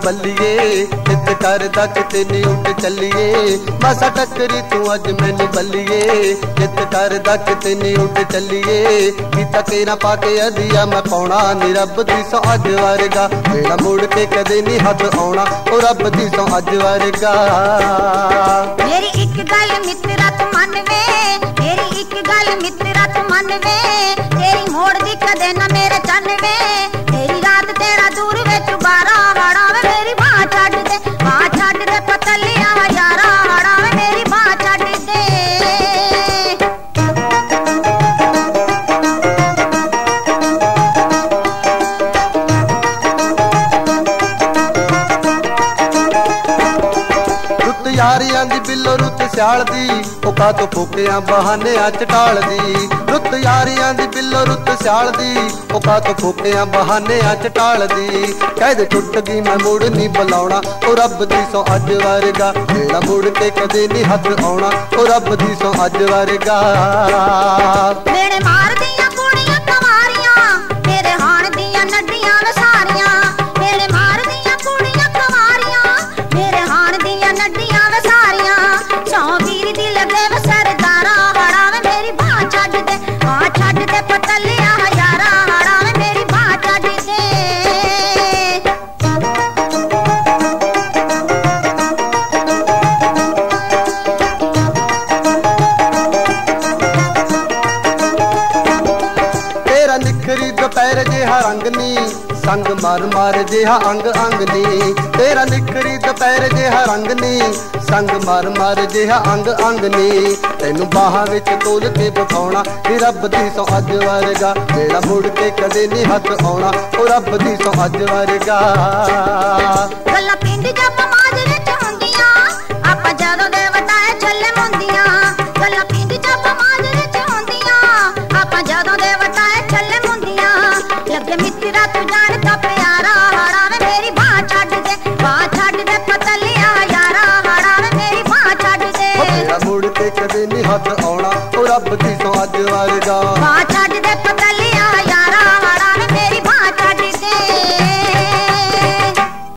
बल्लिए जिद करदा किते नी उठ चलिए मासा टक्करी तू अज मैनू बल्लिए जिद करदा किते नी उठ चलिए कीता तेरा पाके अदिया मैं पाउणा नी रब दी सौ अज वर्गा मेरा मुड़ के कदे नी हथ आउणा ओ रब दी सौ अज वर्गा। मेरी एक गल मित्रा तू मन वे मेरी एक गल मित्रा तू मन वे तेरी मोड़ दी कदे ना मेरे चन वे तेरी रात तेरा दूर वे चुबारा वाड़ा वे मेरी बाह छड्ड दे पतलिया यारा वाड़ा वे मेरी बाह छड्ड दे। रुत यारियां दी बिल्लो रुत सियाल दी ओ कातों फूकियां बहानियां च टाल दी रुत यारियां दी बिल्लो रुत सियाल दी ओ कातों फूकियां बहानियां च टाल दी कहदे टुट गई मैं मुड़ नी बुलाउणा ओ रब दी सौ अज वर्गा मेरा मुड़ के कदे नी हथ आउणा ओ रब दी सौ अज वर्गा। मेरे मार दियां कुड़ियां कवारियां मेरे हाण दियां नड्डियां वसारियां मेरे मार दियां कुड़ियां कवारियां मेरे हाण दियां नड्डियां वसारियां सौ वीर दी लगे वे सरदारा हाड़ा वे मेरी बाह छड्ड दे पतलिया यारा हाड़ा वे मेरी बाह छड्ड दे। तेरा निखरी दोपहर जेहा रंग नी संग मार मार जेहा अंग अंग नी तेरा निखरी दोपहर जेहा रंग नी संग मार मार जेहा अंग अंग नी तैनू बाहां विच तोल के बिठाउणा नी रब दी सौ अज वर्गा मेरा मुड़ के कदे नी हथ आउणा ओ रब दी सौ अज वर्गा। गल्लां पिंड जब समाज विच हुंदियां आपां जदों दे वटाए छल्ले मुंदियां गल्लां पिंड जब समाज विच हुंदियां आपां जदों दे वटाए छल्ले मुंदियां लगे मित्रा तू जान दा प्यारा हाड़ा वे मेरी बाह छड्ड दे पतलिया यारा हाड़ा वे मेरी बाह छड्ड दे मेरा मुड़ के कदे नी हथ आउणा ओ रब दी सौ अज वर्गा।